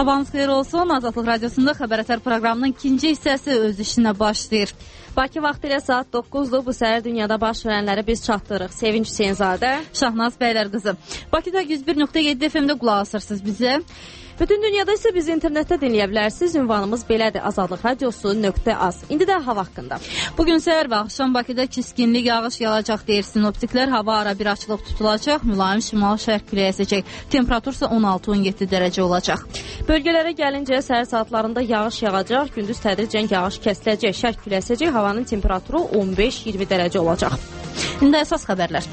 Sabahınız xeyir olsun. Azadlıq Radiosunda Xəbər proqramının ikinci hissəsi öz işinə başlayır. Bakı vaxtı ilə saat 9-dur. Bu səhər dünyada baş verənləri biz çatdırırıq. Sevinç Hüseynzadə, Şahnaz Bəylər qızı. Bakıda 101.7 FM-də qulaq asırsınız bizə. Bütün dünyada isə bizi internetdə dinləyə bilərsiniz. Ünvanımız belədir: azadlıqradiosu.az. İndi də hava haqqında. Bugün səhər və axşam Bakıda kiskinli yağış yağacaq deyir sinoptiklər. Hava ara bir açılıb tutulacaq. Mülayim şimal-şərq küləyi əsəcək. Temperatur isə 16-17 dərəcə olacaq. Bölgələrə gəlincə səhər saatlarında yağış yağacaq. Gündüz tədricən yağış kəsiləcək. Şərq küləyi əsəcək. Havanın temperaturu 15-20 dərəcə olacaq. İndi əsas xəbərlər.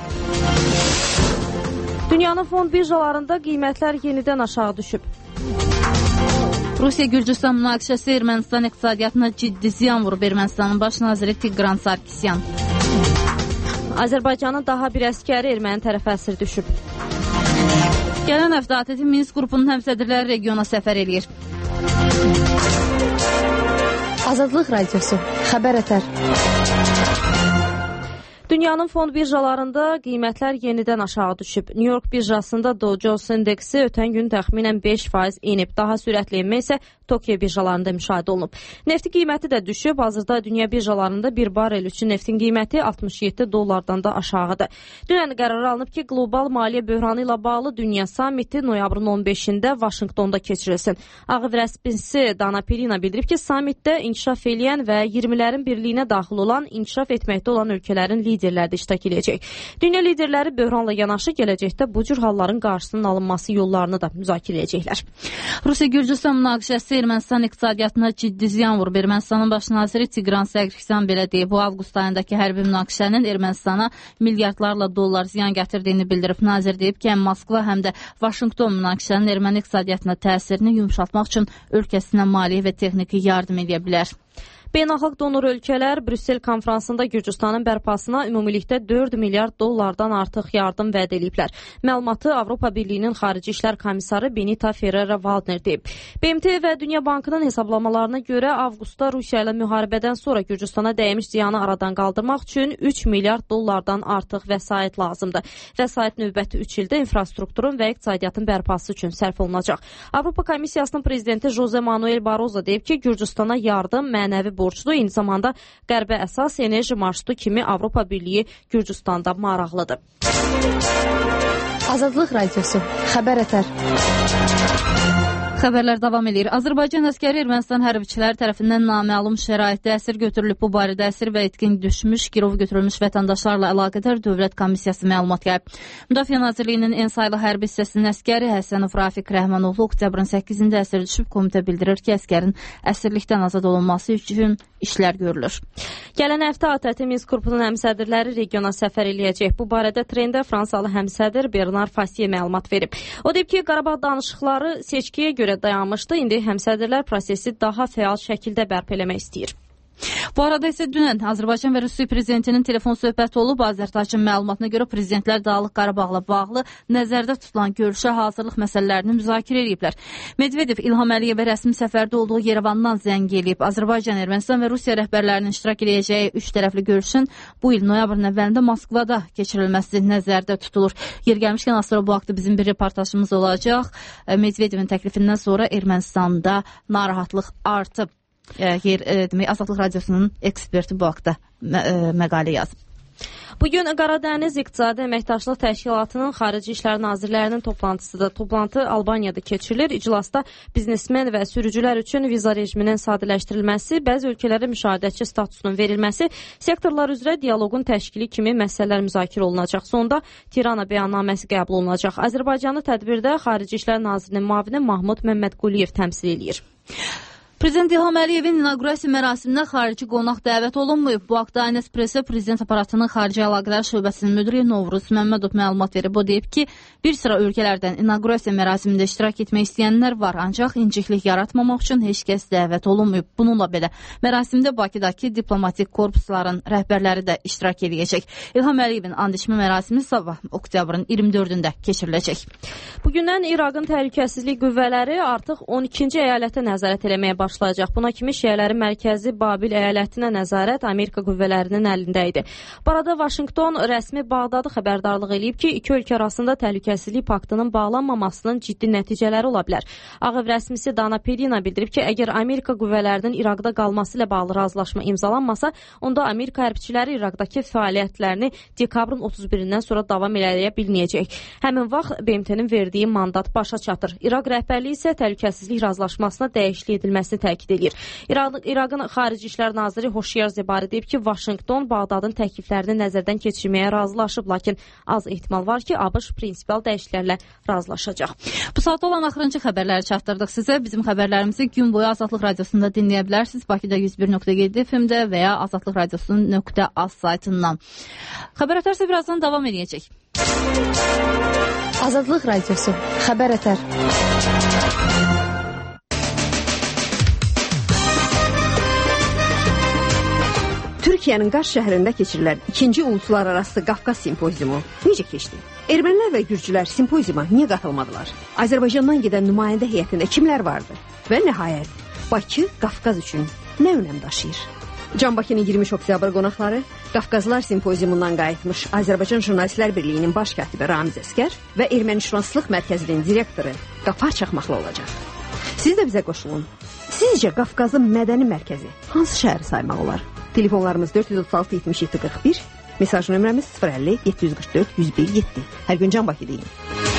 Dünyanın fond birjalarında qiymətlər yenidən aşağı düşüb. Rusiya-Gürcüstan münaqişəsi Ermənistan iqtisadiyyatına ciddi ziyan vurub. Ermənistanın baş naziri Tigran Sarkisyan. Azərbaycanın daha bir əskəri erməni tərəfə əsir düşüb. Gələn həftə ATƏT Minsk qrupunun həmsədrləri regiona səfər eləyir. Azadlıq Radiosu, Xəbər Ətər. Dünyanın fond birjalarında qiymətlər yenidən aşağı düşüb. New York birjasında Dow Jones indeksi ötən gün təxminən 5% enib. Daha sürətli enmə isə Tokyo birjalarında müşahidə olunub. Neftin qiyməti də düşüb. Hazırda dünya birjalarında bir barel üçün neftin qiyməti 67 dollardan da aşağıdır. Dünən qərar alınıb ki, qlobal maliyyə böhranı ilə bağlı dünya samiti noyabrın 15-də Vaşinqtonda keçirilsin. Ağ Ev rəsmisi Dana Perina bildirib ki, samitdə inkişaf eləyən və 20'lərin birliyinə daxil olan, inkişaf etməkdə olan ölkələrin liderləri də iştirak edəcək. Dünya liderləri böhranla yanaşı gələcəkdə bu cür halların qarşısının alınması yollarını da müzakirə edəcəklər. Rusiya-Gürcüstan münaqişəsi Ermənistan iqtisadiyyatına ciddi ziyan vurub. Ermənistanın baş naziri Tigran Sarkisyan belə deyib. Bu avqust ayındakı hərbi münaqişənin Ermənistana milyardlarla dollar ziyan gətirdiyini bildirib. Nazir deyib ki, həm Moskva, həm də Vaşinqton münaqişənin erməni iqtisadiyyatına təsirini yumşaltmaq üçün ölkəsinə maliyyə və texniki yardım edə bilər. Beynəlxalq donor ölkələr Brüssel konfransında Gürcüstanın bərpasına ümumilikdə 4 milyard dollardan artıq yardım vəd ediblər. Məlumatı Avropa Birliyinin Xarici İşlər Komissarı Benita Ferrero-Waldner deyib. BMT və Dünya Bankının hesablamalarına görə avqustda Rusiya ilə müharibədən sonra Gürcüstana dəymiş ziyanı aradan qaldırmaq üçün 3 milyard dollardan artıq vəsait lazımdır. Vəsait növbəti 3 ildə infrastrukturun və iqtisadiyyatın bərpası üçün sərf olunacaq. Avropa Komissiyasının prezidenti Jose Manuel Barroso deyib ki, Gürcüstana yardım mənəvi borclu, eyni zamanda qərbə əsas enerji marşrutu kimi Avropa Birliyi Gürcüstanda maraqlıdır. Azadlıq Radiosu, Xəbər Ətər. Xəbərlər davam edir. Azərbaycan əskəri Ermənistan hərbiçiləri tərəfindən naməlum şəraitdə əsir götürülüb. Bu barədə əsir və itkin düşmüş, girov götürülmüş vətəndaşlarla əlaqədar Dövlət Komissiyası məlumat yayıb. Müdafiə Nazirliyinin en saylı hərbi hissəsinin əskəri Həsənov Rafiq Rəhmanoğlu oktyabrın 8-də əsir düşüb. Komitə bildirir ki, əskərin əsirlikdən azad olunması üçün işlər görülür. Gələn həftə ATƏT Minsk qrupunun həmsədrləri regiona səfər eləyəcək. Bu barədə trendə Fransalı həmsədr Bernard Fassier məlumat verib. O deyib ki, Qarabağ danışıqları seçkiyə görə dayanmışdı. İndi həmsədrlər prosesi daha fəal şəkildə bərpa eləmək istəyir. Bu arada isə dünən Azərbaycan və Rusiya prezidentinin telefon söhbəti olub. Azərtacın məlumatına görə prezidentlər Dağlıq Qarabağla bağlı nəzərdə tutulan görüşə hazırlıq məsələlərini müzakirə ediblər. Medvedev İlham Əliyevə rəsmi səfərdə olduğu Yerevandan zəng eləyib. Azərbaycan, Ermənistan və Rusiya rəhbərlərinin iştirak edəcəyi 3 tərəfli görüşün bu il noyabrın əvvəlində Moskvada keçirilməsi nəzərdə tutulur. Yer gəlmişkən az sonra bu haqda bizim bir reportajımız olacaq. Medvedevin təklifindən sonra Ermənistanda narahatlıq artıb. Azadlıq Radiosunun eksperti bu haqda məqalə yazıb. Bugün Qaradəniz İqtisadi Əməkdaşlıq Təşkilatının Xarici İşlər Nazirlərinin toplantısıdır. Toplantı Albaniyada keçirilir. İclasda biznesmen və sürücülər üçün viza rejiminin sadələşdirilməsi, bəzi ölkələrə müşahidəçi statusunun verilməsi, sektorlar üzrə dialoqun təşkili kimi məsələlər müzakirə olunacaq. Sonda Tirana bəyannaməsi qəbul olunacaq. Azərbaycanlı tədbirdə Xarici İşlər Nazirinin müavini Mahmud Məmmədquliyev təmsil edir. Prezident İlham Əliyevin inaugurasiya mərasiminə xarici qonaq dəvət olunmayıb. Bu haqda Aynespresə Prezident aparatının Xarici Əlaqələr şöbəsinin müdiri Novruz Məmmədov məlumat verib. O deyib ki, bir sıra ölkələrdən inaugurasiya mərasimində iştirak etmək istəyənlər var, ancaq inciklik yaratmamaq üçün heç kəs dəvət olunmayıb. Bununla belə mərasimdə Bakıdakı diplomatik korpusların rəhbərləri də iştirak edəcək. İlham Əliyevin and içmə mərasimi sabah oktyabrın 24-də keçiriləcək. Bugündən İraqın təhlükəsizlik qüvvələri artıq 12-ci əyalətə nəzarət eləməyə başlayıb. başlayacaq. Buna kimi şiələrin mərkəzi Babil əyalətinə nəzarət Amerika qüvvələrinin əlində idi. Bu arada Vaşinqton rəsmi Bağdadı xəbərdarlıq eləyib ki, iki ölkə arasında təhlükəsizlik paktının bağlanmamasının ciddi nəticələri ola bilər. Ağ Ev rəsmisi Dana Perina bildirib ki, əgər Amerika qüvvələrinin İraqda qalması ilə bağlı razılaşma imzalanmasa, onda Amerika hərbçiləri İraqdakı fəaliyyətlərini dekabrın 31-dən sonra davam eləyə bilməyəcək. Həmin vaxt BMT-nin verdiyi mandat başa çatır. İraq rəhbərliyi isə təhlükəsizlik razılaşmasına dəyişiklik edilməsini təkid edir. İraqın Xarici İşlər naziri Hoşyar Zebari deyib ki, Vaşinqton Bağdadın təkliflərini nəzərdən keçirməyə razılaşıb, lakin az ehtimal var ki, ABŞ prinsipial dəyişikliklərlə razılaşacaq. Bu saatda olan axırıncı xəbərləri çatdırdıq sizə. Bizim xəbərlərimizi gün boyu Azadlıq Radiosunda dinləyə bilərsiniz. Bakıda 101.7 FM-də və ya Azadlıq Radiosu.az saytından. Xəbər Ətər isə birazdan davam edəcək. Azadlıq Radiosu. Xəbər Ətər. Türkiyənin Qars şəhərində keçirilən 2-ci uluslararası Qafqaz simpoziumu necə keçdi? Ermənilər və gürcülər simpoziuma niyə qatılmadılar? Azərbaycandan gedən nümayəndə heyətində kimlər vardı? Və nəhayət, Bakı Qafqaz üçün nə önəm daşıyır? Can Bakının 23 oktyabr qonaqları Qafqazlar simpoziumundan qayıtmış Azərbaycan Jurnalistlər Birliyinin baş katibi Ramiz Əskər və Ermənişünaslıq Mərkəzinin direktoru Qafar Çaxmaqlı olacaq. Siz də bizə qoşulun. Sizcə Qafqazın mədəni mərkəzi hansı şəhəri saymaq olar? Telefonlarımız 436 77 41, mesaj nömrəmiz 050 744 101 7. Hər gün Can Bakı deyin.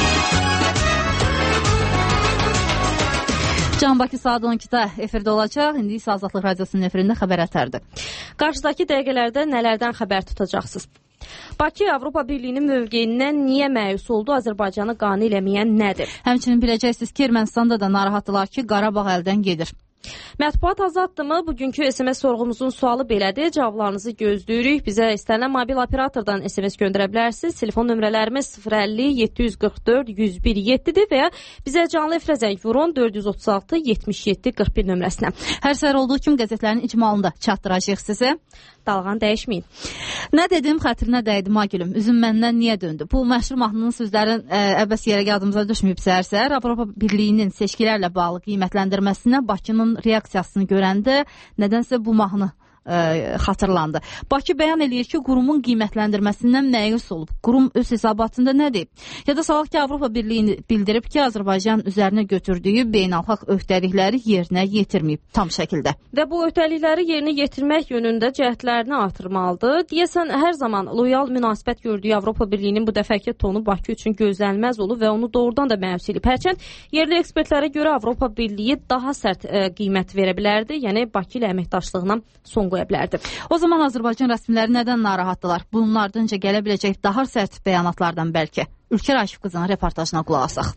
Can Bakı saat 12-də efirdə olacaq. İndi isə Azadlıq Radiosunun efirində Xəbər Ətərdir. Qarşıdakı dəqiqələrdə nələrdən xəbər tutacaqsınız? Bakı Avropa Birliyinin mövqeyindən niyə məyus oldu? Azərbaycanı qane eləməyən nədir? Həmçinin biləcəksiniz ki, Ermənistanda da narahatdılar ki, Qarabağ əldən gedir. Mətbuat azaddır-mı? Bugünkü SMS sorğumuzun sualı belədir. Cavablarınızı gözləyirik. Bizə istənilən mobil operatordan SMS göndərə bilərsiniz. Telefon nömrələrimiz 050 744 101 7-dir və ya bizə canlı efirə zəng vurun 436 77 41 nömrəsinə. Hər səhər olduğu kimi qəzetlərin icmalında çatdıracağıq sizə. Dalğan dəyişməyin. Nə dedim, xətrinə dəydi Magülüm. Üzüm məndən niyə döndü? Bu məşhur mahnının sözlərin əbəs yerə yadımıza düşməyib səhər-səhər. Avropa Birliyinin seçkilərlə bağlı qiymətləndirməsinə Bakının reaksiyasını görəndə nədənsə bu mahnı xatırlandı. Bakı bəyan eləyir ki, qurumun qiymətləndirməsindən məyus olub. Qurum öz hesabatında nə deyib? Ya da salaq ki, Avropa Birliyi bildirib ki, Azərbaycan üzərinə götürdüyü beynəlxalq öhdəlikləri yerinə yetirməyib tam şəkildə. Və bu öhdəlikləri yerinə yetirmək yönündə cəhdlərini artırmalıdır. Deyəsən, hər zaman loyal münasibət gördüyü Avropa Birliyinin bu dəfəki tonu Bakı üçün gözlənilməz olub və onu doğrudan da məyus edib. Hərçənd yerli ekspertlərə görə Avropa Birliyi daha sərt qiymət verə bilərdi, yəni Bakı ilə əməkdaşlığına son qoya bilərdi. O zaman Azərbaycan rəsmiləri nədən narahatdılar? Bunun ardınca gələ biləcək daha sərt bəyanatlardan bəlkə. Ülkər Aşif qızının reportajına qulaq asaq.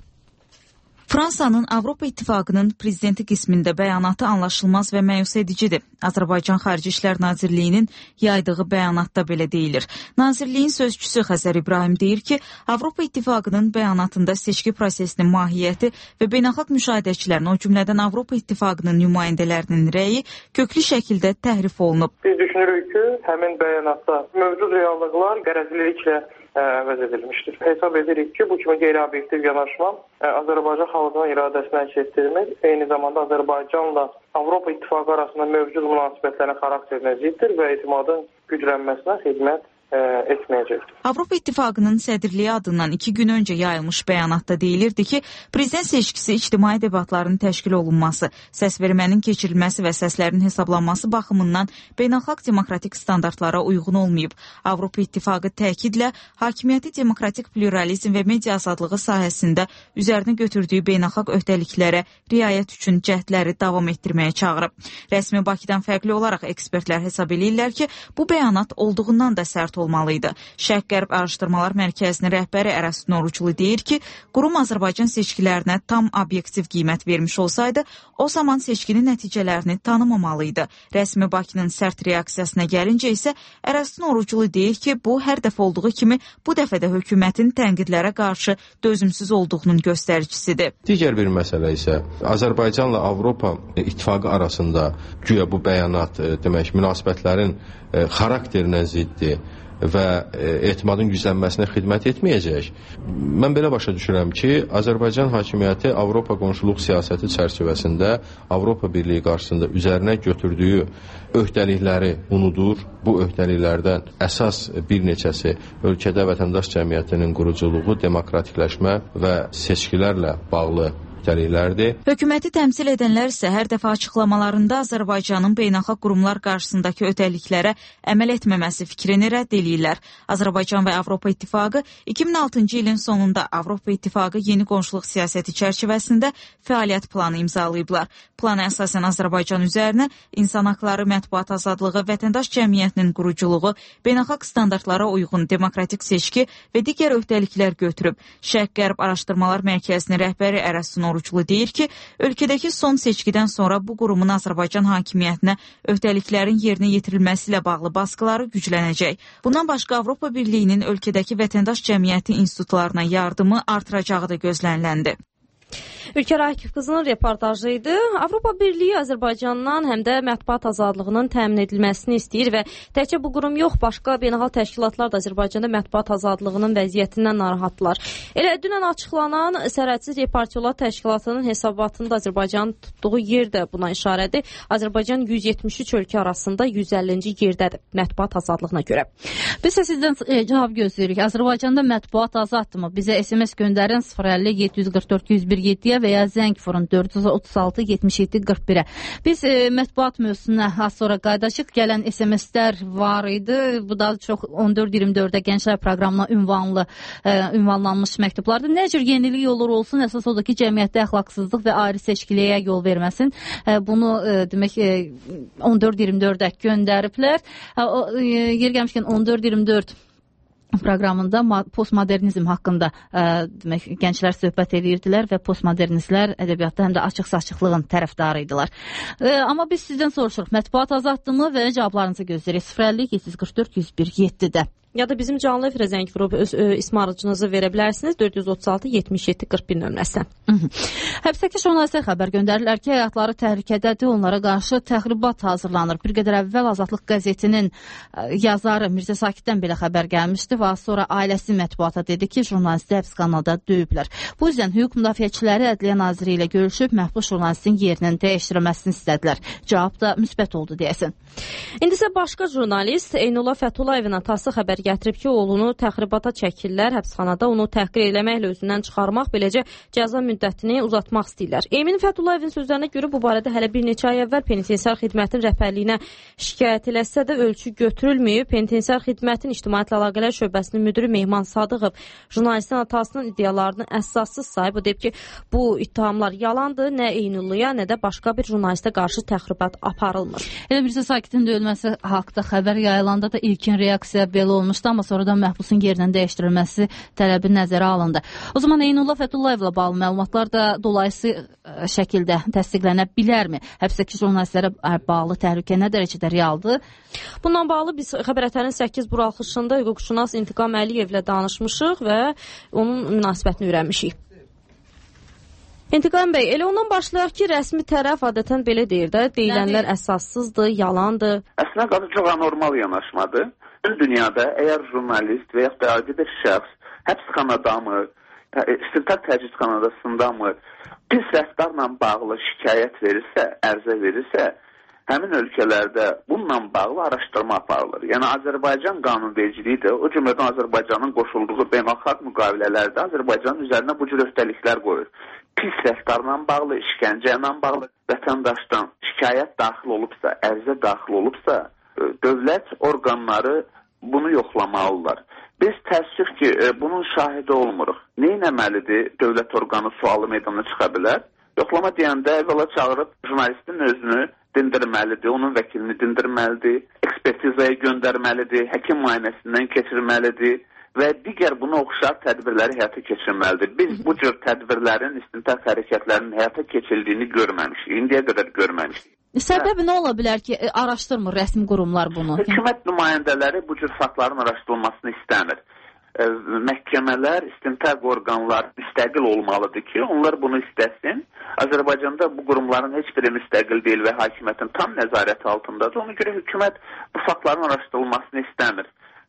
Fransanın Avropa İttifaqının prezidenti qismində bəyanatı anlaşılmaz və məyus edicidir. Azərbaycan Xarici İşlər Nazirliyinin yaydığı bəyanatda belə deyilir. Nazirliyin sözçüsü Xəzər İbrahim deyir ki, Avropa İttifaqının bəyanatında seçki prosesinin mahiyyəti və beynəlxalq müşahidəçilərin, o cümlədən Avropa İttifaqının nümayəndələrinin rəyi köklü şəkildə təhrif olunub. Biz düşünürük ki, həmin bəyanatda mövcud reallıqlar qərəzliliklə əvəz edilmişdir. Hesab edirik ki, bu kimi qeyri-obyektiv yanaşma Azərbaycan xalqının iradəsini əks etdirmir. Eyni zamanda Azərbaycanla Avropa İttifaqı arasında mövcud münasibətlərin xarakterinə ziddir və etimadın güclənməsinə xidmət etməyəcəkdir. Avropa İttifaqının sədrliyi adından 2 gün öncə yayılmış bəyanatda deyilirdi ki, prezident seçkisi ictimai debatların təşkil olunması, səsvermənin keçirilməsi və səslərin hesablanması baxımından beynəlxalq demokratik standartlara uyğun olmayıb. Avropa İttifaqı təkidlə hakimiyyəti demokratik pluralizm və media azadlığı sahəsində üzərinə götürdüyü beynəlxalq öhdəliklərə riayət üçün cəhdləri davam etdirməyə çağırıb. Rəsmi Bakıdan fərqli olaraq ekspertlər hesab edirlər ki, bu bəyanat olduğundan da sərt olmalıydı. Şərq-Qərb Araşdırmalar Mərkəzinin rəhbəri Ərəstun Oruclu deyir ki, qurum Azərbaycan seçkilərinə tam obyektiv qiymət vermiş olsaydı, o zaman seçkinin nəticələrini tanımamalıydı. Rəsmi Bakının sərt reaksiyasına gəlincə isə Ərəstun Oruclu deyir ki, bu hər dəfə olduğu kimi bu dəfə də hökumətin tənqidlərə qarşı dözümsüz olduğunun göstəricisidir. Digər bir məsələ isə Azərbaycanla Avropa İttifaqı arasında güya bu bəyanat demək münasibətlərin xarakterinə ziddir və etimadın güclənməsinə xidmət etməyəcək. Mən belə başa düşürəm ki, Azərbaycan hakimiyyəti Avropa qonşuluq siyasəti çərçivəsində Avropa Birliyi qarşısında üzərinə götürdüyü öhdəlikləri unudur. Bu öhdəliklərdən əsas bir neçəsi ölkədə vətəndaş cəmiyyətinin quruculuğu, demokratikləşmə və seçkilərlə bağlı öhdəliklərdir. Hökuməti təmsil edənlər isə hər dəfə açıqlamalarında Azərbaycanın beynəlxalq qurumlar qarşısındakı öhdəliklərə əməl etməməsi fikrini rədd edirlər. Azərbaycan və Avropa İttifaqı 2006-cı ilin sonunda Avropa İttifaqı yeni qonşuluq siyasəti çərçivəsində fəaliyyət planı imzalayıblar. Plana əsasən Azərbaycan üzərinə insan haqları, mətbuat azadlığı, vətəndaş cəmiyyətinin quruculuğu, beynəlxalq standartlara uyğun demokratik seçki və digər öhdəliklər götürüb. Şərq-Qərb Araşdırmalar Mərkəzinin rəhbəri Ərəsun Oruçlu deyir ki, ölkədəki son seçkidən sonra bu qurumun Azərbaycan hakimiyyətinə öhdəliklərin yerinə yetirilməsi ilə bağlı baskıları güclənəcək. Bundan başqa Avropa Birliyinin ölkədəki vətəndaş cəmiyyəti institutlarına yardımı artıracağı da gözləniləndi. Ülkər Akif qızının reportajı idi. Avropa Birliyi Azərbaycandan həm də mətbuat azadlığının təmin edilməsini istəyir və təkcə bu qurum yox, başqa beynəlxalq təşkilatlar da Azərbaycanda mətbuat azadlığının vəziyyətindən narahatdılar. Elə dünən açıqlanan Sərhədsiz Reportyorlar Təşkilatının hesabatında Azərbaycanın tutduğu yer də buna işarədir. Azərbaycan 173 ölkə arasında 150-ci yerdədir mətbuat azadlığına görə. Biz sizdən cavab gözləyirik. Azərbaycanda mətbuat azaddırmı? Bizə SMS göndərin 050 744 101 və ya zəng vurun 436 77 41-ə. Biz mətbuat mövzusuna az sonra qayıdacağıq. Gələn SMS-lər var idi. Bu da çox 14-24-də Gənclər proqramına ünvanlanmış məktublardır. Nə cür yenilik olur olsun, əsas odur ki, cəmiyyətdə əxlaqsızlıq və ayrı seçkiliyə yol verməsin. Bunu demək 14-24-də göndəriblər. Yer gəlmişkən 14-24 proqramında postmodernizm haqqında demək, gənclər söhbət edirdilər və postmodernistlər ədəbiyyatda həm də açıq-saçıqlığın tərəfdarı idilər. Amma biz sizdən soruşuruq, mətbuat azaddırmı və cavablarınızı gözləyirik. 050 744 101 7-də. Ya da bizim canlı efirə zəng vurub öz ismarıcınızı verə bilərsiniz 436 77 41 nömrəsinə. Həbsdəki jurnalistlər xəbər göndərirlər ki, həyatları təhlükədədir, onlara qarşı təxribat hazırlanır. Bir qədər əvvəl Azadlıq qəzetinin yazarı Mirzə Sakitdən belə xəbər gəlmişdi və sonra ailəsi mətbuata dedi ki, jurnalisti həbsxanada döyüblər. Bu yüzdən hüquq müdafiəçiləri Ədliyyə Naziri ilə görüşüb məhbus jurnalistin yerinin dəyişdirilməsini istədilər. Cavab da müsbət oldu deyəsən. İndi isə başqa jurnalist Eynullah Fəthulayevin atası xəbər gətirib ki, oğlunu təxribata çəkirlər, həbsxanada onu təhqir eləməklə özündən çıxarmaq, beləcə cəza müddətini uzatmaq istəyirlər. Emin Fəthulayevin sözlərinə görə bu barədə hələ bir neçə ay əvvəl penitensiar xidmətin rəhbərliyinə şikayət eləsə də ölçü götürülməyib. Penitensiar xidmətin ictimaiyyətlə əlaqələr şöbəsinin müdiri Mehman Sadıqov jurnalistin atasının iddialarını əsassız sayıb. O deyib ki, bu ittihamlar yalandır, nə Eynullah'a, nə də başqa bir jurnalistə qarşı təxribat aparılmır. Elə Mirzə Sakitin döyülməsi haqda xəbər yayılanda da ilkin reaksiya belə olmuşdu, amma sonradan məhbusun yerinin dəyişdirilməsi tələbi nəzərə alındı. O zaman Eynullah Fəthulayevlə bağlı məlumatlar da dolayısı şəkildə təsdiqlənə bilərmi? Həbsdəki jurnalistlərə bağlı təhlükə nə dərəcədə realdır? Bundan bağlı biz xəbərətərin 8 buraxılışında hüquqşünas İntiqam Əliyevlə danışmışıq və onun münasibətini öyrənmişik. İntiqam bəy, elə ondan başlayaq ki, rəsmi tərəf adətən belə deyir də, deyilənlər əsassızdır, yalandır. Əslində qadı çox anormal yanaşmadır. Dünyada əgər jurnalist və yaxud da adi bir şəxs həbsxanadamı, istintaq təcridxanasındamı pis rəftarla bağlı şikayət verirsə, ərizə verirsə, həmin ölkələrdə bununla bağlı araşdırma aparılır. Yəni Azərbaycan qanunvericiliyi də, o cümlədən Azərbaycanın qoşulduğu beynəlxalq müqavilələrdə Azərbaycanın üzərinə bu cür öhdəliklər qoyur. Pis rəftarla bağlı, işgəncə ilə bağlı vətəndaşdan şikayət daxil olubsa, ərizə daxil olubsa, dövlət orqanları bunu yoxlamalılar. Biz təəssüf ki, bunun şahidi olmuruq. Neynəməlidir dövlət orqanı sualı meydana çıxa bilər? Yoxlama deyəndə əvvəla çağırıb jurnalistin özünü dindirməlidir, onun vəkilini dindirməlidir, ekspertizaya göndərməlidir, həkim müayinəsindən keçirməlidir və digər buna oxşar tədbirləri həyata keçirməlidir. Biz bu cür tədbirlərin, istintaq hərəkətlərinin həyata keçildiyini görməmişik, indiyə qədər görməmişik. Səbəbi nə ola bilər ki, araşdırmır rəsmi qurumlar bunu? Hökumət nümayəndələri bu cür faktların araşdırılmasını istəmir. Məhkəmələr, istintaq orqanları müstəqil olmalıdır ki, onlar bunu istəsin. Azərbaycanda bu qurumların heç biri müstəqil deyil və hakimiyyətin tam nəzarəti altındadır. Ona görə hökumət bu faktların araşdırılmasını istəmir.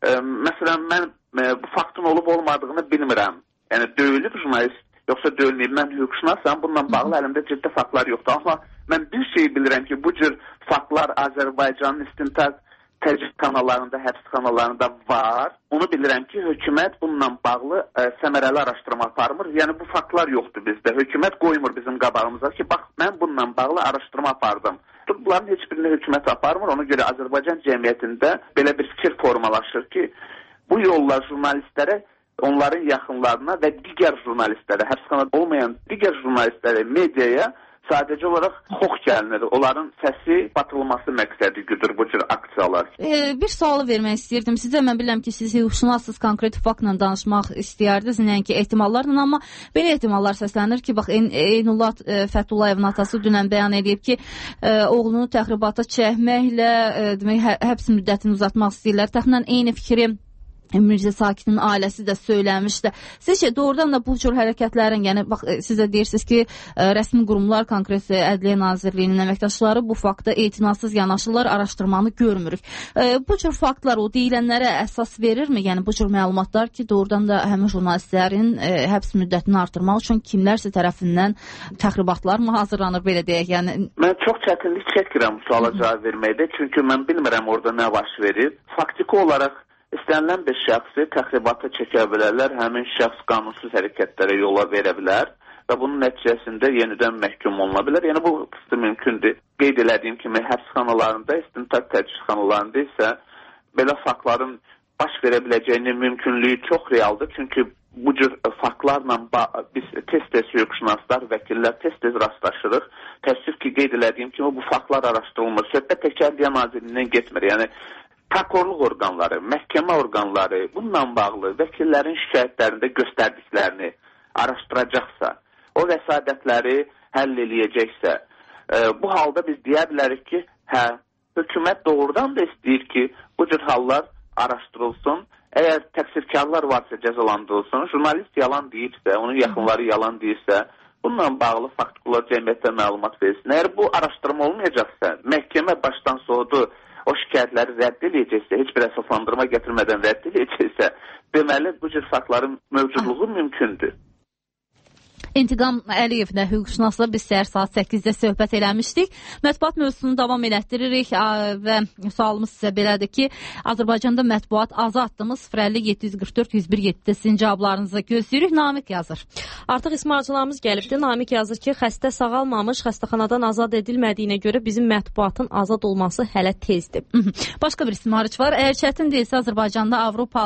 Məsələn, mən bu faktın olub olmadığını bilmirəm. Yəni, döyülüb jurnalist, yoxsa döyülməyib. Mən hüquqşünasam, bununla bağlı əlimdə ciddi faktlar yoxdur. Amma mən bir şey bilirəm ki, bu cür faktlar Azərbaycanın istintaq təcrid kanallarında, həbsxanalarında var. Onu bilirəm ki, hökumət bununla bağlı səmərəli araşdırma aparmır. Yəni, bu faktlar yoxdur bizdə. Hökumət qoymur bizim qabağımıza ki, bax, mən bununla bağlı araşdırma apardım. Bunların heç birini hökumət aparmır. Ona görə Azərbaycan cəmiyyətində belə bir fikir formalaşır ki, bu yollar jurnalistlərə, onların yaxınlarına və digər jurnalistlərə, həbsxanada olmayan digər jurnalistlərə, mediaya sadəcə olaraq xox gəlinir. Onların səsi batılması məqsədi güdür bu cür aksiyalar. Bir sualı vermək istəyirdim. Sizə mən bilirəm ki, siz hüquqşünassınız, konkret faktla danışmaq istəyərdiniz, nəinki ehtimallarla, amma belə ehtimallar səslənir ki, bax, Eynullah Fətullayevin atası dünən bəyan edib ki, oğlunu təxribata çəkməklə demək, həbs müddətini uzatmaq istəyirlər. Təxminən eyni fikri Mirzə Sakinin ailəsi də söyləmişdi. Sizcə doğrudan da bu cür hərəkətlərin, yəni bax siz də deyirsiniz ki, rəsmi qurumlar, konkret Ədliyyə Nazirliyinin əməkdaşları bu faktda etinasız yanaşırlar, araşdırmanı görmürük. Bu cür faktlar o deyilənlərə əsas verirmi? Yəni bu cür məlumatlar ki, doğrudan da həmin jurnalistlərin həbs müddətini artırmaq üçün kimlərsə tərəfindən təxribatlar mı hazırlanır, belə deyək? Yəni mən çox çətinlik çəkirəm bu suala cavab verməkdə, çünki mən bilmirəm orada nə baş verir. Faktiki olaraq İstənilən bir şəxsi təxribata çəkə bilərlər, həmin şəxs qanunsuz hərəkətlərə yola verə bilər və bunun nəticəsində yenidən məhkum oluna bilər. Yəni bu mümkündür. Qeyd elədiyim kimi həbsxanalarında, istintaq təcridxanalarında isə belə faktların baş verə biləcəyinin mümkünlüyü çox realdır. Çünki bu cür faktlarla biz tez-tez hüquqşünaslar, vəkillər tez-tez rastlaşırıq. Təəssüf ki, qeyd elədiyim kimi bu faktlar araşdırılmır. Söhbət təkcə Ədliyyə Nazirliyindən getmir. Yəni prokurorluq orqanları, məhkəmə orqanları bununla bağlı vəkillərin şikayətlərində göstərdiklərini araşdıracaqsa, o vəsadətləri həll eləyəcəksə, bu halda biz deyə bilərik ki, hökumət doğrudan da istəyir ki, bu cür hallar araşdırılsın. Əgər təqsirkarlar varsa cəzalandırılsın, jurnalist yalan deyirsə, onun yaxınları yalan deyirsə, bununla bağlı faktikular cəmiyyətə məlumat verilsin. Əgər bu araşdırma olmayacaqsa, məhkəmə başdan soğudu, o şikayətləri rədd edəcəksə, heç bir əsaslandırma gətirmədən rədd edəcəksə, deməli bu cür faktların mövcudluğu mümkündür. İntiqam Əliyevlə hüquqşünasla biz səhər saat 8-də söhbət eləmişdik. Mətbuat mövzusunu davam elətdiririk və sualımız sizə belədir ki, Azərbaycanda mətbuat azaddır 050-744-101-7-də sizin cavablarınızı gözləyirik. Namiq yazır. Artıq ismarcılarımız gəlibdir. Namiq yazır ki, xəstə sağalmamış, xəstəxanadan azad edilmədiyinə görə bizim mətbuatın azad olması hələ tezdir. Başqa bir ismarcı var. Əgər çətin deyilsə Azərbaycanda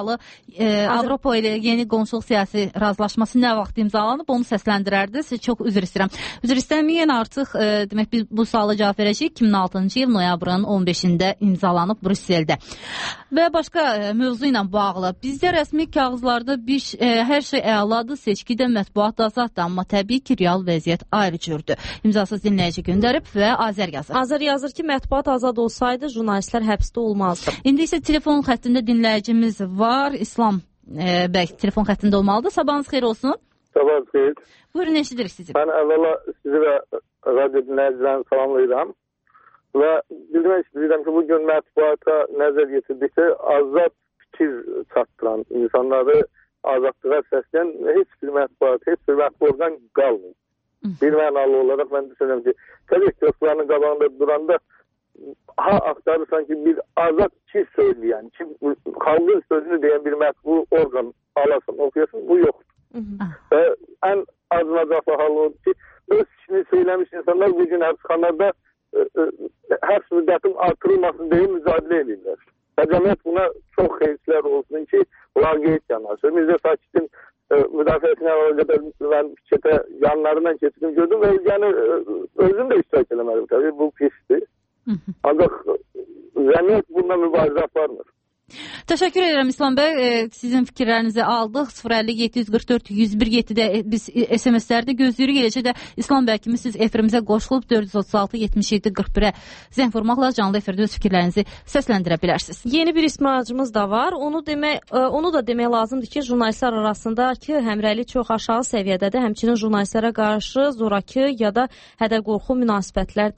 Avropa ilə yeni qonşuluq siyasi razılaşması nə vaxt imzalanıb, onu səsləndirərdi. Siz çox üzr istəyirəm. Üzr istəməyən artıq demək biz bu suala cavab verəcəyik. 2006-cı il noyabrın 15-də imzalanıb Brüsseldə. Və başqa mövzu ilə bağlı bizdə rəsmi kağızlarda hər şey əladır, seçkidə mətbuat azaddır, amma təbii ki, real vəziyyət ayrı cürdür. İmzasız dinləyici göndərib və Azər yazır. Azər yazır ki, mətbuat azad olsaydı jurnalistlər həbsdə olmazdı. İndi isə telefon xəttində dinləyicimiz var. İslam bəy telefon xəttində olmalıdır. Sabahınız xeyir olsun. Sabahınız xeyir. Buyurun, eşidirik sizi. Mən əvvəla sizi və radio dinləyicilərini salamlayıram və bilmək istəyirəm ki, bugün mətbuata nəzər yetirdikdə azad fikir çatdıran insanları azadlığa səsləyən heç bir mətbuat orqan qalmır. Bir mənalı olaraq mən düşünürəm ki, təbii ki, yoxlarının qabağında duranda axtarırsan ki, bir azad fikir söyləyən, xalqın sözünü deyən bir mətbu orqan alasın, oxuyasın, bu yoxdur. Və ən acınacaqlı hal oldu ki, öz işini söyləmiş insanlar bugün həbsxanada həbs müddətin artırılmasını deyil mücadilə edirlər. Və cəmiyyət buna çox xeyirçilər olsun ki, bunlar qeyd yanaşır. Mirzə Sakitin müdafiəsinə qədər mən fikirdə yanlarından keçdim gördüm və yəni özüm də iştirak eləmədim təbii, bu pisdir. Ancaq cəmiyyət bununla mübarizə aparmır. Təşəkkür edirəm İslam bəy. Sizin fikirlərinizi aldıq. 050-744-101-7-də biz SMS-lərdə gözləyirik. Eləcə də İslam bəy kimi siz efirimizə qoşulub 436-77-41-ə zəng vurmaqla canlı efirdə öz fikirlərinizi səsləndirə bilərsiniz. Yeni bir ismarcımız da var. Onu da demək lazımdır ki, jurnalistlər arasındakı həmrəylik çox aşağı səviyyədədir. Həmçinin jurnalistlərə qarşı zorakı ya da hədə-qorxu münasibətlər də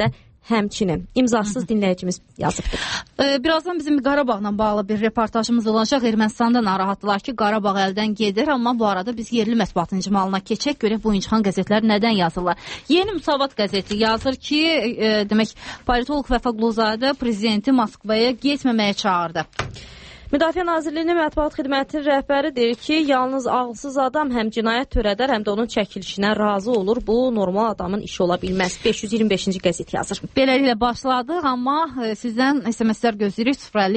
həmçinin imzasız dinləyicimiz yazıbdır. Birazdan bizim Qarabağla bağlı bir reportajımız olacaq. Ermənistanda narahatdılar ki, Qarabağ əldən gedir, amma bu arada biz yerli mətbuatın icmalına keçək, görək bu incixan qəzetlər nədən yazırlar. Yeni Müsavat qəzeti yazır ki, demək, politolog Vəfa Quluzadə prezidenti Moskvaya getməməyə çağırdı. Müdafiə Nazirliyinin mətbuat xidmətinin rəhbəri deyir ki, yalnız ağılsız adam həm cinayət törədər, həm də onun çəkilişinə razı olur. Bu, normal adamın işi ola bilməz. 525-ci qəzet yazır. Beləliklə başladıq, amma sizdən SMS-lər gözləyirik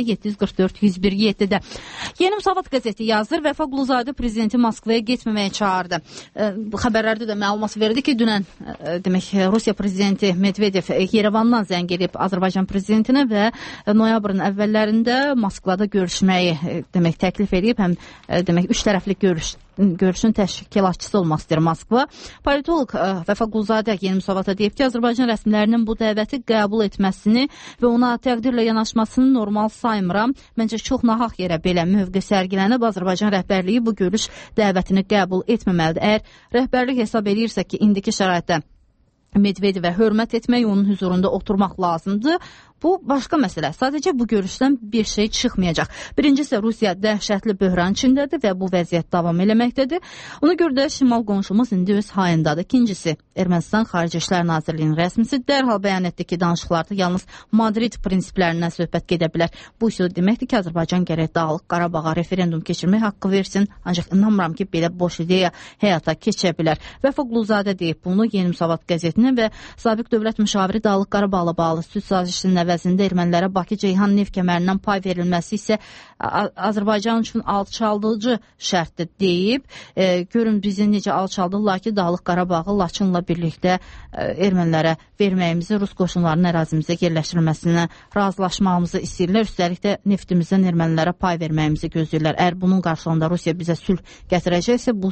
050-744-101-7-də. Yeni Müsavat qəzeti yazır. Vəfa Quluzadə prezidenti Moskvaya getməməyə çağırdı. Bu xəbərlərdə də məlumat verdi ki, dünən demək, Rusiya prezidenti Medvedev Yerevandan zəng edib Azərbaycan prezidentinə və noyabrın əvvəllərində Moskvada görüşməyi demək təklif edib, həm demək üç tərəfli görüşün təşkilatçısı olmaq istəyir Moskva. Politolog Vəfa Quluzadə Yeni Müsavata deyib ki, Azərbaycan rəsmilərinin bu dəvəti qəbul etməsini və ona təqdirlə yanaşmasını normal saymıram. Məncə çox nahaq yerə belə mövqe sərgilənib, Azərbaycan rəhbərliyi bu görüş dəvətini qəbul etməməlidir. Əgər rəhbərlik hesab edirsə ki, indiki şəraitdə Medvedevə hörmət etmək, onun huzurunda oturmaq lazımdır. Bu, başqa məsələ. Sadəcə bu görüşdən bir şey çıxmayacaq. Birincisi, Rusiya dəhşətli böhran içindədir və bu vəziyyət davam eləməkdədir. Ona görə də şimal qonşumuz indi öz hayındadır. İkincisi, Ermənistan Xarici İşlər Nazirliyinin rəsmisi dərhal bəyan etdi ki, danışıqlarda yalnız Madrid prinsiplərindən söhbət gedə bilər. Bu isə deməkdir ki, Azərbaycan gərək Dağlıq Qarabağa referendum keçirmək haqqı versin. Ancaq inanmıram ki, belə boş ideya həyata keçə bilər. Vəfa Quluzadə deyib bunu Yeni Müsavat qəzetinin və sabiq dövlət müşaviri Dağlıq Qarabağla bağlı sülh sazişinin əvəzində ermənilərə Bakı-Ceyhan neft kəmərindən pay verilməsi isə Azərbaycan üçün alçaldıcı şərtdir deyib. Görün bizi necə alçaldırlar ki, Dağlıq Qarabağı Laçınla birlikdə ermənilərə verməyimizi, Rus qoşunlarının ərazimizə yerləşdirilməsinə razılaşmağımızı istəyirlər. Üstəlik də neftimizdən ermənilərə pay verməyimizi gözləyirlər. Əgər bunun qarşılığında Rusiya bizə sülh gətirəcəksə, bu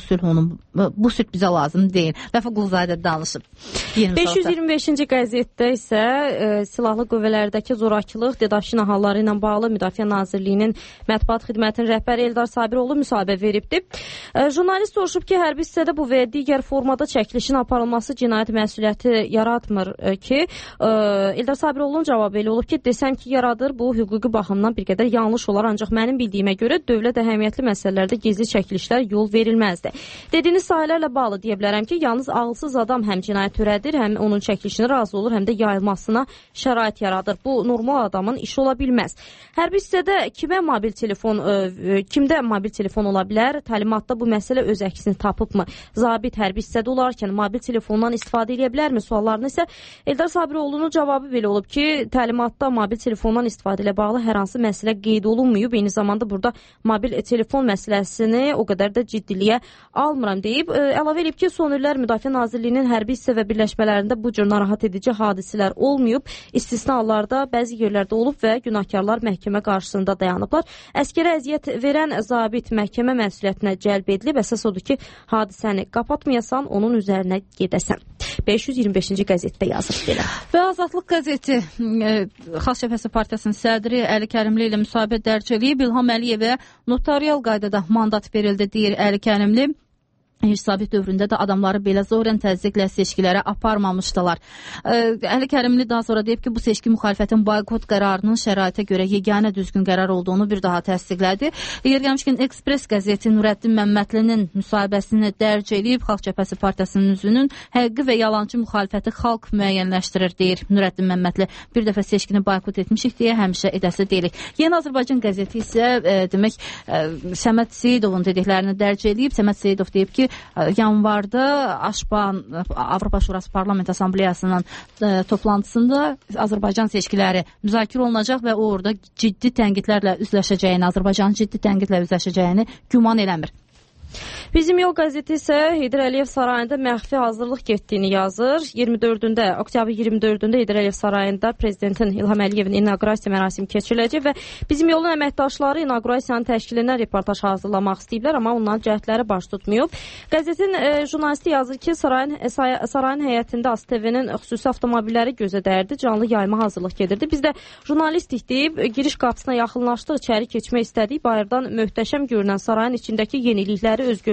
sülh bizə lazım deyil. Vəfa Quluzadə danışıb. 525-ci qəzetdə isə silahlı qüvvələrdəki zorakılıq, Dedaşina halları ilə bağlı Müdafiə Nazirliyinin mətbuat xidmətinin rəhbəri Eldar Sabiroğlu müsahibə veribdir. Jurnalist soruşub ki, hərbi hissədə bu və digər formada çəkilişin aparılması cinayət məsuliyyəti yaratmır ki, Eldar Sabiroğlu'nun cavabı elə olub ki, desəm ki, yaradır, bu hüquqi baxımdan bir qədər yanlış olar, ancaq mənim bildiyimə görə dövlət əhəmiyyətli məsələlərdə gizli çəkilişlər yol verilməzdi. Dediyiniz sahələrlə bağlı deyə bilərəm ki, yalnız ağılsız adam həm cinayət törədir, həm onun çəkilişinə razı olur, həm də yayılmasına şərait yaradır. Bu, normal adamın işi ola bilməz. Hərbi hissədə kimdə mobil telefon ola bilər? Təlimatda bu məsələ öz əksini tapıbmı? Zabit hərbi hissədə olarkən mobil telefondan istifadə edə bilərmi? Suallarını isə Eldar Sabiroğlu'nun cavabı belə olub ki, təlimatda mobil telefondan istifadə ilə bağlı hər hansı məsələ qeyd olunmuyub. Eyni zamanda burada mobil telefon məsələsini o qədər də ciddiliyə almıram deyib. Əlavə edib ki, son illər Müdafiə Nazirliyinin hərbi hissə və birləşmələrində bu cür narahat edici hadisələr olmayıb. İstisna hallarda bəzi yerlərdə olub və günahkarlar məhkəmə qarşısında dayanıblar. Əskərə əziyyət verən zabit məhkəmə məsuliyyətinə cəlb edilib. Əsas odur ki, hadisəni qapatmayasan, onun üzərinə gedəsən. 525-ci qəzetdə yazıb belə. Və Azadlıq qəzeti Xalq Cəbhəsi Partiyasının sədri Əli Kərimli ilə müsahibə dərc edib. İlham Əliyevə notarial qaydada mandat verildi, deyir Əli Kərimli. Sabit dövründə də adamları belə zorən təzyiqlə seçkilərə aparmamışdılar. Əli Kərimli daha sonra deyib ki, bu seçki müxalifətin boykot qərarının şəraitə görə yeganə düzgün qərar olduğunu bir daha təsdiqlədi. Yer gəlmişkən Ekspres qəzeti Nurəddin Məmmədlinin müsahibəsini dərc edib. Xalq Cəbhəsi Partiyasının üzünün həqiqi və yalançı müxalifəti xalq müəyyənləşdirir, deyir Nurəddin Məmmədli. Bir dəfə seçkini boykot etmişik deyə həmişə edəsi deyilik. Yeni Azərbaycan qəzeti isə demək Səməd Seyidovun dediklərini dərc edib. Səməd Seyidov deyib ki, yanvarda Aşban Avropa Şurası Parlament Assambleyasının toplantısında Azərbaycan seçkiləri müzakirə olunacaq və o orada ciddi tənqidlərlə üzləşəcəyini, Azərbaycanın ciddi tənqidlə üzləşəcəyini güman eləmir. Bizim Yol qəzeti isə Heydər Əliyev sarayında məxfi hazırlıq getdiyini yazır. Oktyabr 24-də Heydər Əliyev sarayında prezidentin İlham Əliyevin inaqrasiya mərasimi keçiriləcək və Bizim Yolun əməkdaşları inaqrasiyanın təşkilindən reportaj hazırlamaq istəyiblər, amma onların cəhdləri baş tutmayıb. Qəzetin jurnalisti yazır ki, sarayın həyətində ASTV-nin xüsusi avtomobilləri gözə dəyirdi, canlı yayma hazırlıq gedirdi. Biz də jurnalistik deyib giriş qapısına yaxınlaşdıq, içəri keçmək istədik. Bayırdan möhtəşəm görünən sarayın içindəki yenilikləri öz gözlərimizlə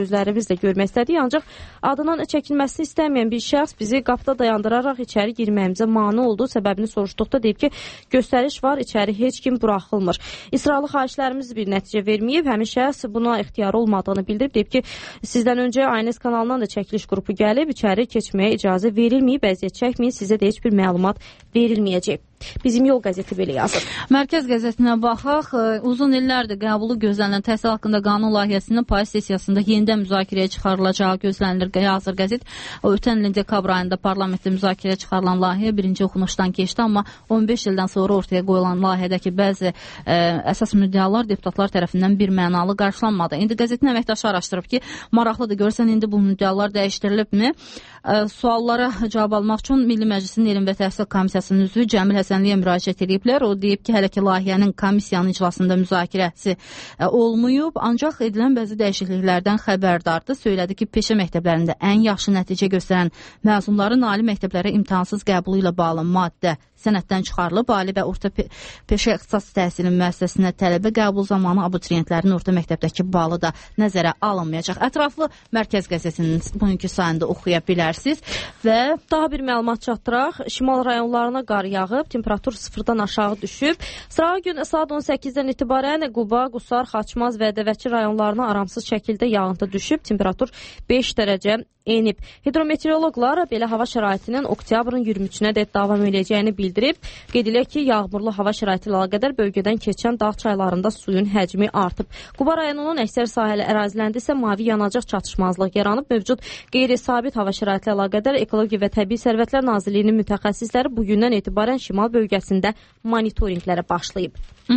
gözlərimizlə görmək istədik, ancaq adının çəkilməsini istəməyən bir şəxs bizi qapıda dayandıraraq içəri girməyimizə mane oldu. Səbəbini soruşduqda deyib ki, göstəriş var, içəri heç kim buraxılmır. İsraili xahişlərimiz bir nəticə verməyib, həmin şəxs buna ixtiyarı olmadığını bildirib. Deyib ki, sizdən öncə ANS kanalından da çəkiliş qrupu gəlib, içəri keçməyə icazə verilməyib, əziyyət çəkməyin, sizə də heç bir məlumat verilməyəcək. Bizim Yol qəzeti belə yazır. Mərkəz qəzetinə baxaq. Uzun illərdir qəbulu gözlənilən təhsil haqqında qanun layihəsinin payız sessiyasında yenidən müzakirəyə çıxarılacağı gözlənilir. Yazır qəzet. Ötən ilin dekabr ayında parlamentdə müzakirəyə çıxarılan layihə birinci oxunuşdan keçdi, amma 15 ildən sonra ortaya qoyulan layihədəki bəzi əsas müddəalar deputatlar tərəfindən bir mənalı qarşılanmadı. İndi qəzetin əməkdaşı araşdırıb ki, maraqlıdır, görsən indi bu müddəalar dəyişdirilibmi? Suallara cavab almaq üçün Milli Məclisin Elm və Təhsil Komissiyasının üzvü Cəmil Həsənliyə müraciət ediblər. O deyib ki, hələ ki layihənin komissiyanın iclasında müzakirəsi olmayıb, ancaq edilən bəzi dəyişikliklərdən xəbərdardır. Söylədi ki, peşə məktəblərində ən yaxşı nəticə göstərən məzunların ali məktəblərə imtahansız qəbulu ilə bağlı maddə sənəddən çıxarılıb. Ali və orta peşə ixtisas təhsili müəssisəsinə tələbə qəbul zamanı abituriyentlərin orta məktəbdəki balı da nəzərə alınmayacaq. Ətraflı Mərkəz qəzetinin bugünkü sayında oxuya bilərsiniz və daha bir məlumat çatdıraq. Şimal rayonlarına qar yağıb, temperatur sıfırdan aşağı düşüb. Sırağı gün saat 18-dən etibarən Quba, Qusar, Xaçmaz və Dəvəçi rayonlarına aramsız şəkildə yağıntı düşüb. Temperatur 5 dərəcə enib. Hidrometeoroloqlar belə hava şəraitinin oktyabrın 23-nə də davam edəcəyini bildirib. Qeyd edilək ki, yağmurlu hava şəraiti ilə əlaqədar bölgədən keçən dağ çaylarında suyun həcmi artıb. Quba rayonunun əksər sahəli ərazilərində isə mavi yanacaq çatışmazlıq yaranıb. Mövcud qeyri-sabit hava şəraiti ilə əlaqədar Ekologiya və Təbii Sərvətlər Nazirliyinin mütəxəssisləri bugündən etibarən şimal bölgəsində monitorinqlərə başlayıb.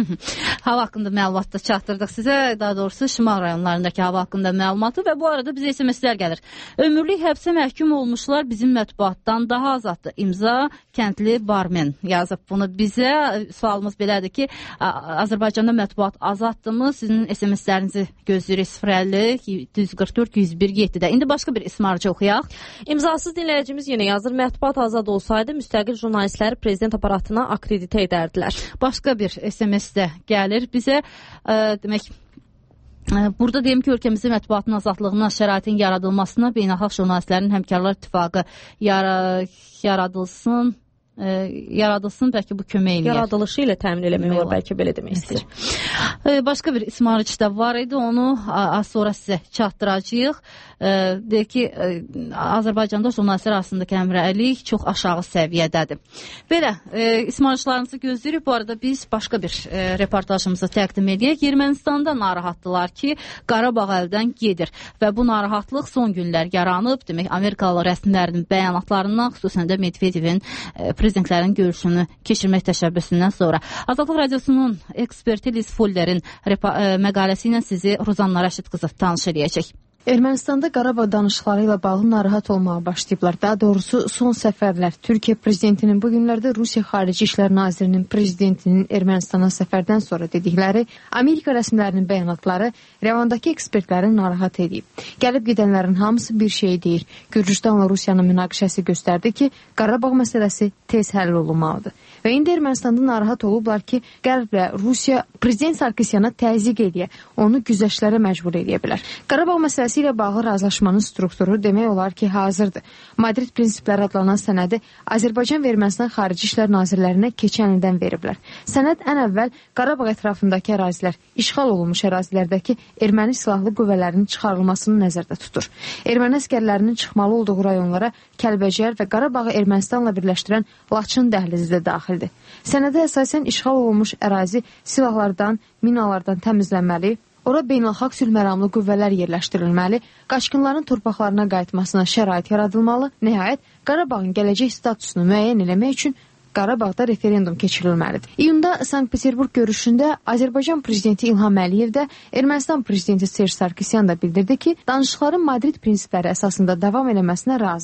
Hava haqqında məlumat da çatdırdıq sizə, daha doğrusu şimal rayonlarındakı hava haqqında məlumatı və bu arada bizə SMS-lər gəlir. Ömürlük həbsə məhkum olmuşlar bizim mətbuatdan daha azaddır. İmza kəndli barmen yazıb bunu bizə. Sualımız belədir ki, Azərbaycanda mətbuat azaddırmı? Sizin SMS-lərinizi gözləyirik 050-144-101-7-də. İndi başqa bir ismarcı oxuyaq. İmzasız dinləyicimiz yenə yazır. Mətbuat azad olsaydı müstəqil jurnalistləri prezident aparatına akreditə edərdilər. Başqa bir SMS də gəlir bizə. Demək, burada deyim ki, ölkəmizin mətbuatın azadlığına, şəraitin yaradılmasına beynəlxalq jurnalistlərin həmkarlar ittifaqı yaradılsın, bəlkə bu kömək eləyər. Yaradılışı ilə təmin eləmək olar, bəlkə belə demək istəyir. Başqa bir ismarıcı da var idi, onu az sonra sizə çatdıracağıq. Deyir ki, Azərbaycanda jurnalistlər arasındakı həmrəylik çox aşağı səviyyədədir. Belə, ismarıcılarınızı gözləyirik. Bu arada biz başqa bir reportajımızı təqdim edək. Ermənistanda narahatdılar ki, Qarabağ əldən gedir və bu narahatlıq son günlər yaranıb. Demək, Amerikalı rəsmilərinin bəyanatlarından, xüsusən də Medvedevin prezidentlərin görüşünü keçirmək təşəbbüsündən sonra. Azadlıq Radiosunun eksperti Liz Fuller'in məqaləsi ilə sizi Ruzanna Rəşid qızı tanış edəcək. Ermənistanda Qarabağ danışıqları ilə bağlı narahat olmağa başlayıblar. Daha doğrusu son səfərlər Türkiyə prezidentinin bu günlərdə Rusiya Xarici İşlər Nazirinin prezidentinin Ermənistana səfərdən sonra dedikləri Amerika rəsmilərinin bəyanatları Rəvandakı ekspertlərin narahat edib. Gəlib gedənlərin hamısı bir şey deyir. Gürcüstanla Rusiyanın münaqişəsi göstərdi ki, Qarabağ məsələsi tez həll olunmalıdır. Və indi Ermənistanda narahat olublar ki, Qərblə Rusiya prezident Sarkisyan'a təzyiq edə, onu güzəştlərə məcbur edə bilər. Qarabağ məsələsi ilə bağlı razılaşmanın strukturu demək olar ki, hazırdır. Madrid prinsipləri adlanan sənədi Azərbaycan və Ermənistan Xarici İşlər Nazirlərinə keçən ildən veriblər. Sənəd ən əvvəl Qarabağ ətrafındakı ərazilər, işğal olunmuş ərazilərdəki erməni silahlı qüvvələrinin çıxarılmasını nəzərdə tutur. Erməni əskərlərinin çıxmalı olduğu rayonlara Kəlbəcər və Qarabağı Ermənistanla birləşdirən Laçın dəhlizi də daxildir. Sənədə əsasən işğal olunmuş ərazi silahlardan, minalardan təmizlənməli, ora beynəlxalq sülhməramlı qüvvələr yerləşdirilməli, qaçqınların torpaqlarına qayıtmasına şərait yaradılmalı, nəhayət Qarabağın gələcək statusunu müəyyən eləmək üçün Qarabağda referendum keçirilməlidir. İyunda Sankt-Peterburg görüşündə Azərbaycan prezidenti İlham Əliyev də Ermənistan prezidenti Serj Sarkisyan da bildirdi ki, danışıqların Madrid prinsipləri əsasında davam eləməsinə razıdır.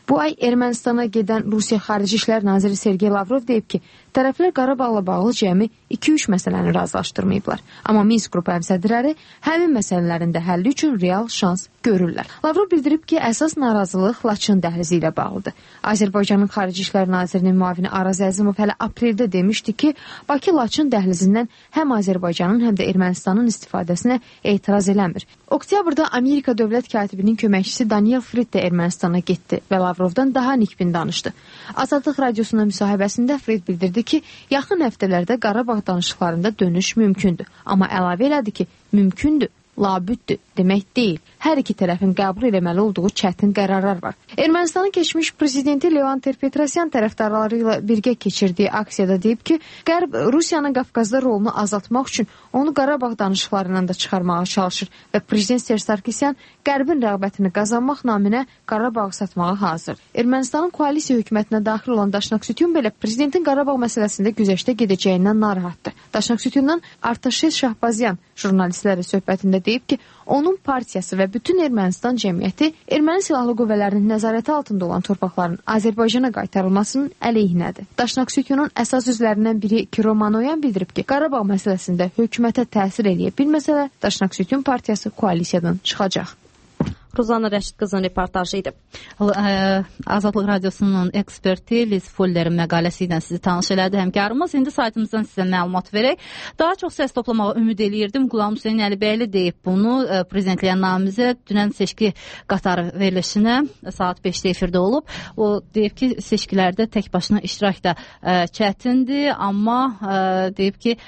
Bu ay Ermənistana gedən Rusiya Xarici İşlər Naziri Sergey Lavrov deyib ki, tərəflər Qarabağla bağlı cəmi 2-3 məsələni razılaşdırmayıblar. Amma Minsk qrupu həmsədrləri həmin məsələlərin də həlli üçün real şans görürlər. Lavrov bildirib ki, əsas narazılıq Laçın dəhlizi ilə bağlıdır. Azərbaycanın Xarici İşlər Nazirinin müavini Araz Əzimov hələ apreldə demişdi ki, Bakı-Laçın dəhlizindən həm Azərbaycanın, həm də Ermənistanın istifadəsinə etiraz eləmir. Oktyabrda Amerika dövlət katibinin köməkçisi Daniel Frid də Ermənistana getdi və Lavrovdan daha nikbin danışdı. Azadlıq radiosuna müsahibəsində Frid bildirdi ki, yaxın həftələrdə Qarabağ danışıqlarında dönüş mümkündür. Amma əlavə elədi ki, mümkündür, labüddür demək deyil. Hər iki tərəfin qəbul eləməli olduğu çətin qərarlar var. Ermənistanın keçmiş prezidenti Leon Ter-Petrosyan tərəfdarları ilə birgə keçirdiyi aksiyada deyib ki, Qərb Rusiyanın Qafqazda rolunu azaltmaq üçün onu Qarabağ danışıqlarından da çıxarmağa çalışır və prezident Serj Sarkisyan Qərbin rəğbətini qazanmaq naminə Qarabağı satmağa hazır. Ermənistanın koalisiya hökumətinə daxil olan Daşnaqsytyun belə prezidentin Qarabağ məsələsində güzəştə gedəcəyindən narahatdır. Daşnaqsytyundan Artaşes Şahbazyan jurnalistlərlə söhbətində deyib ki, onun partiyası və bütün Ermənistan cəmiyyəti erməni silahlı qüvvələrinin nəzarəti altında olan torpaqların Azərbaycana qaytarılmasının əleyhinədir. Daşnaqsytyunun əsas üzvlərindən biri Kiro Manoyan bildirib ki, Qarabağ məsələsində hökumətə təsir edə bilməsə, Daşnaqsytyun partiyası koalisiyadan çıxacaq. Rozana Rəşid qızın reportajı idi. Azadlıq Radiosunun eksperti Liz Fuller'in məqaləsi ilə sizi tanış elədi həmkarımız. İndi saytımızdan sizə məlumat verək. Daha çox səs toplamağa ümid eləyirdim. Qulam Hüseyin Əlibəyli deyib bunu. Prezidentliyə namizəd dünən seçki qatarı verilişinə saat 5-də efirdə olub. O deyib ki, seçkilərdə tək başına iştirak da çətindir, amma deyib ki,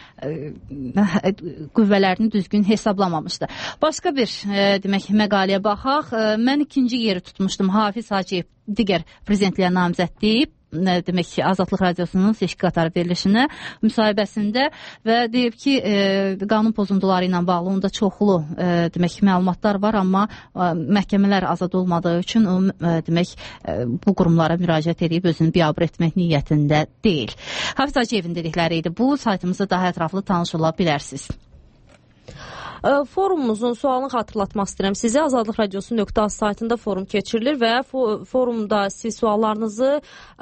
qüvvələrini düzgün hesablamamışdı. Başqa bir demək məqaləyə baxaq. Mən ikinci yeri tutmuşdum. Hafiz Hacıyev digər prezidentliyə namizəd deyib, demək ki, Azadlıq Radiosunun seçki qatarı verilişinə müsahibəsində və deyib ki, qanun pozuntuları ilə bağlı onda çoxlu demək məlumatlar var, amma məhkəmələr azad olmadığı üçün o demək bu qurumlara müraciət edib özünü biabır etmək niyyətində deyil. Hafiz Hacıyevin dedikləri idi. Bu saytımızda daha ətraflı tanış ola bilərsiniz. Forumumuzun sualını xatırlatmaq istəyirəm. Sizə Azadlıq Radiosu.az saytında forum keçirilir və forumda siz suallarınızı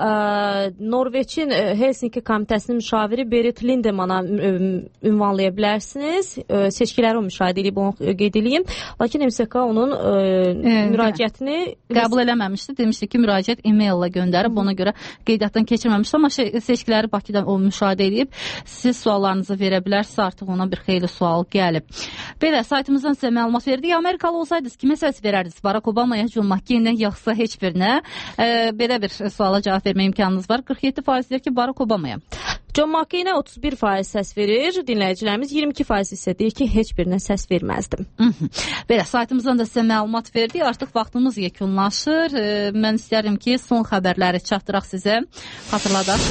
Norveçin Helsinki komitəsinin müşaviri Berit Lindemana ünvanlaya bilərsiniz. Seçkiləri o müşahidə edib, onu qeyd edeyim. Lakin MSK onun müraciətini qəbul eləməmişdi. Demişdi ki, müraciət e-mail ilə göndərib, ona görə qeydiyyatdan keçirməmişdi. Amma seçkiləri Bakıdan o müşahidə edib, siz suallarınızı verə bilərsiniz. Artıq ona bir xeyli sual gəlib. Belə, saytımızdan sizə məlumat verdik. Amerikalı olsaydınız kimə səs verərdiniz? Barack Obama'ya, John McCain-ə, yoxsa heç birinə? Belə bir suala cavab vermə imkanınız var. 47% deyir ki, Barack Obama'ya. John McCain-ə 31% səs verir. Dinləyicilərimiz 22% isə deyir ki, heç birinə səs verməzdim. Belə, saytımızdan da sizə məlumat verdik. Artıq vaxtımız yekunlaşır. Mən istərdim ki, son xəbərləri çatdıraq sizə. Xatırladaq.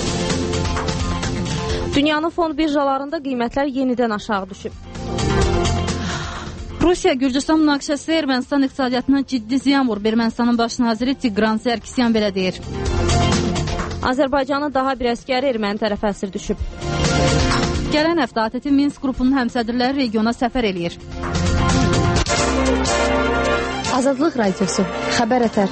Dünyanın fond birjalarında qiymətlər yenidən aşağı düşüb. Rusiya-Gürcüstan münaqişəsi Ermənistan iqtisadiyyatına ciddi ziyan vurub. Ermənistanın baş naziri Tigran Sarkisyan belə deyir. Azərbaycanın daha bir əskəri erməni tərəfə əsir düşüb. Gələn həftə ATƏT Minsk qrupunun həmsədrləri regiona səfər eləyir. Azadlıq Radiosu, xəbər ətər.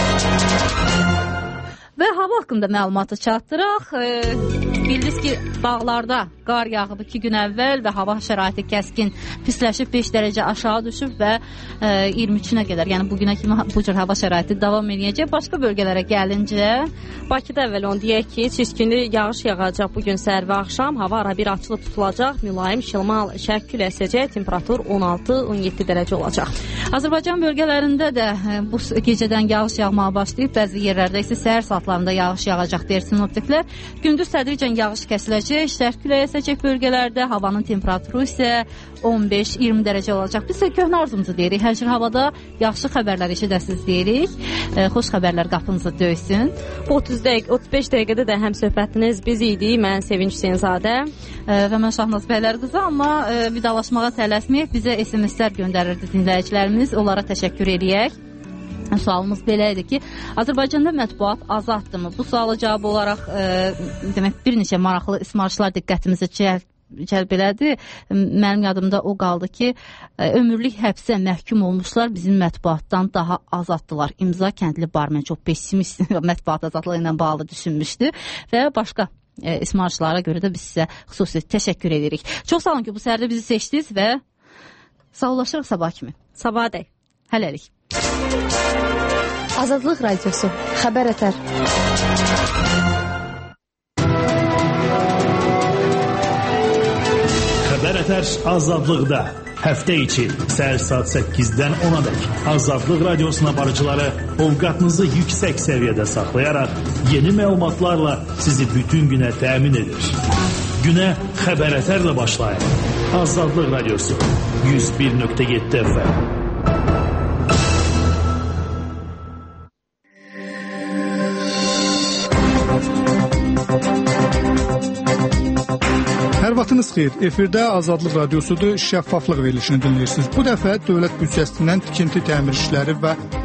Və hava haqqında məlumatı çatdıraq. Bildiniz ki, dağlarda qar yağıb 2 gün əvvəl və hava şəraiti kəskin pisləşib, 5 dərəcə aşağı düşüb və 23-nə qədər, yəni bugünə kimi bu cür hava şəraiti davam edəcək. Başqa bölgələrə gəlincə, Bakıda əvvəl onu deyək ki, çiskinli yağış yağacaq bugün səhər və axşam, hava arabir açılıb tutulacaq, mülayim şimal şərq küləyi əsəcək, temperatur 16-17 dərəcə olacaq. Azərbaycan bölgələrində də bu gecədən yağış yağmağa başlayıb, bəzi yerlərdə isə səhər saatlarında yağış yağacaq deyir sinoptiklər. Gündüz tədricən yağış kəsiləcək, şərq küləyi əsəcək bölgələrdə, havanın temperaturu isə 15-20 dərəcə olacaq. Biz də köhnə arzumuzu deyirik, hər cür havada yaxşı xəbərlər eşidəsiniz deyirik. Xoş xəbərlər qapınızı döysün. 35 dəqiqədə də həm söhbətiniz biz idi, mən Sevinç Hüseynzadə və mən Şahnaz Bəylər qızı, amma vidalaşmağa tələsməyək, bizə SMS-lər göndərirdi dinləyicilərimiz, onlara təşəkkür edək. Sualımız belə idi ki, Azərbaycanda mətbuat azaddır mı? Bu suala cavab olaraq demək bir neçə maraqlı ismarışlar diqqətimizi belədir. Mənim yadımda o qaldı ki, ömürlük həbsə məhkum olmuşlar bizim mətbuatdan daha azaddılar. İmza kəndli barmen çox pessimist mətbuat azadlığı ilə bağlı düşünmüşdü və başqa ismarçılara görə də biz sizə xüsusi təşəkkür edirik. Çox sağ olun ki, bu səhərdə bizi seçdiniz və sağollaşırıq sabah kimi. Sabah dək. Hələlik. Azadlıq Radiosu. Xəbər ətər. Xəbər ətər azadlıqda. Həftə içi səhər saat 8-dən 10-a dək Azadlıq Radiosuna barıcıları ovqatınızı yüksək səviyyədə saxlayaraq yeni məlumatlarla sizi bütün günə təmin edir. Günə xəbər ətərlə başlayın. Azadlıq Radiosu 101.7 FM. Hər vaxtınız xeyir. Efirdə Azadlıq Radiosudur. Şəffaflıq verilişini dinləyirsiniz. Bu dəfə dövlət büdcəsindən tikinti təmir işləri və